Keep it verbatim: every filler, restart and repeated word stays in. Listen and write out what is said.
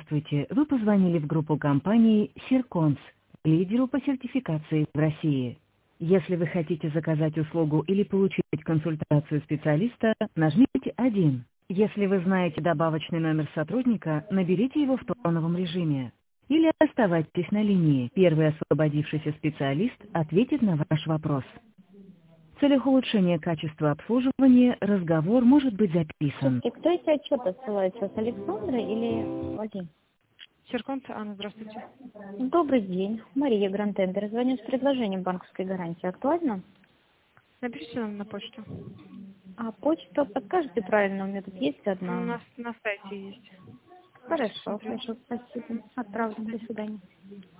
Здравствуйте, вы позвонили в группу компании Сирконс, лидеру по сертификации в России. Если вы хотите заказать услугу или получить консультацию специалиста, нажмите один. Если вы знаете добавочный номер сотрудника, наберите его в тоновом режиме. Или оставайтесь на линии. Первый освободившийся специалист ответит на ваш вопрос. В целях улучшения качества обслуживания разговор может быть записан. И кто эти отчеты отсылает сейчас, Александра или Вадим? Сирконс Анна, здравствуйте. Добрый день. Мария Грантендер. Звоню с предложением банковской гарантии. Актуально? Напишите нам на почту. А почту подскажете правильно? У меня тут есть одна. У нас на сайте есть. Хорошо, хорошо, спасибо. Отправлю. До свидания.